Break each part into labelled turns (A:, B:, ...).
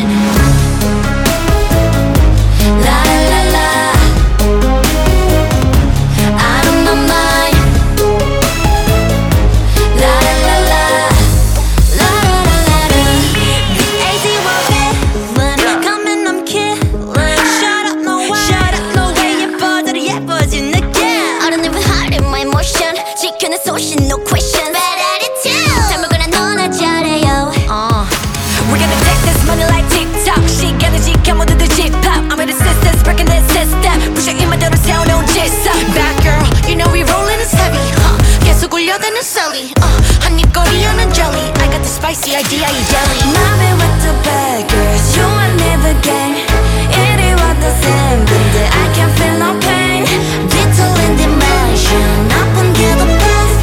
A: 지켜낸 소신 no question bad attitude 잘 먹으라 너나 잘해요 We're gonna take this money like TikTok 시간을 지켜 모두들 집합 I'm with the sisters breaking this system 부셔 이마대로 세워놓은 질서 Bad girl you know we rolling is heavy 계속 울려대는 소리 한입거리하는 jelly I got the spicy idea you yelling Mommy with the bad girls you and me the gang 이리 와도 쌤 근데 I can't feel no pain Little in dimension 나쁜 게 더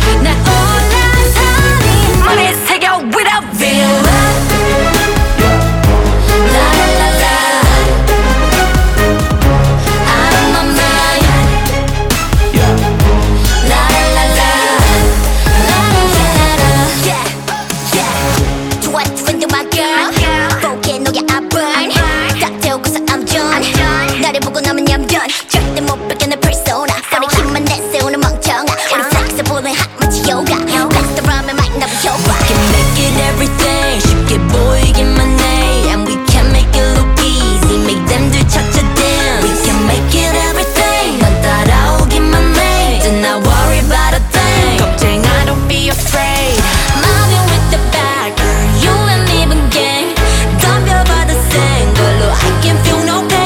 A: 나를 보고 남은 얌전 절대 못 뺏겨내 persona 소리 힘만 내세우는 멍청아 우리 flexible hot 마치 yoga That's the rhyme might not be 효과 We can make it everything 쉽게 보이기만 해 And we can make it look easy Make them do cha-cha-dance We can make it everything 넌 따라오기만 해 Do not worry about a thing 걱정 I don't be afraid Mobbing with the bad girl You and me even gang 덤벼봐도 센 걸로 I can feel no pain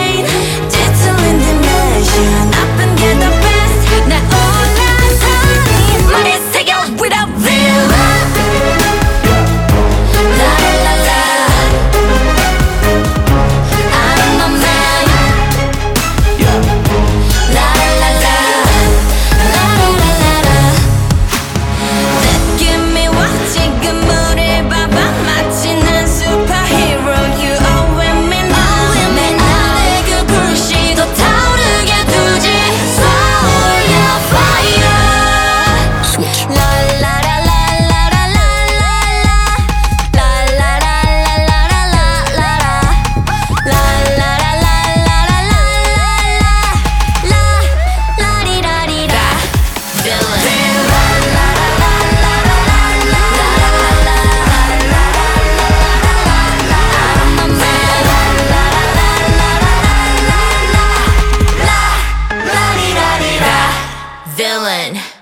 A: 나쁜 게 the best 날 올라서니 머리 새겨 without real La la la I'm on my mind La la la La la la la 느낌이 와 지금 우릴 봐봐 마치 난 superhero You are with me now 내 안에 그 불씨 더 타오르게 Villain